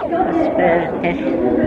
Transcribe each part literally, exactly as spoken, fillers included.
Espérate.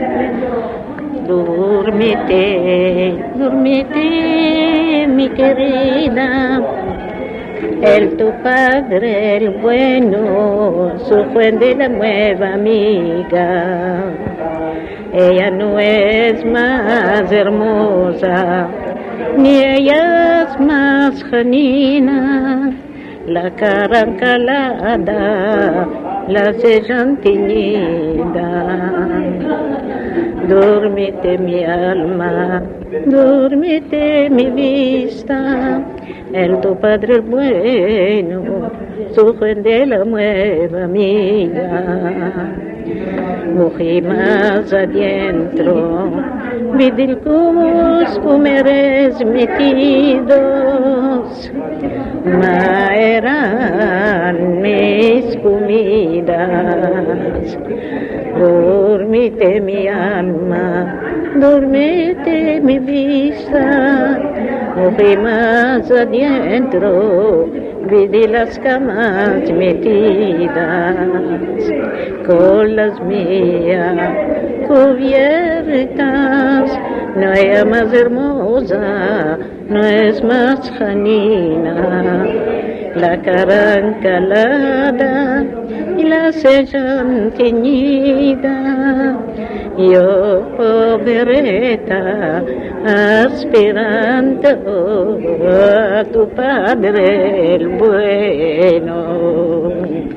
Durmite, durmite, mi querida. El tu padre, el bueno, su fuente la nueva amiga. Ella no es más hermosa, ni ella es más janina. La cara encalada, la sellan teñida. Dórmete mi alma, dórmete mi vista, el tu padre el bueno, su gente la nueva amiga. Mujer más adentro, vidilcos comeres metidos, ma eran mis comidas. Dormite mi alma, dormite mi vista, mujer más adentro, vi las camas metidas, con las mías cubiertas. No hay más hermosa, no es más janina, la cara encalada y la sella teñida. Yo, pobreta, aspirando a tu padre el bueno.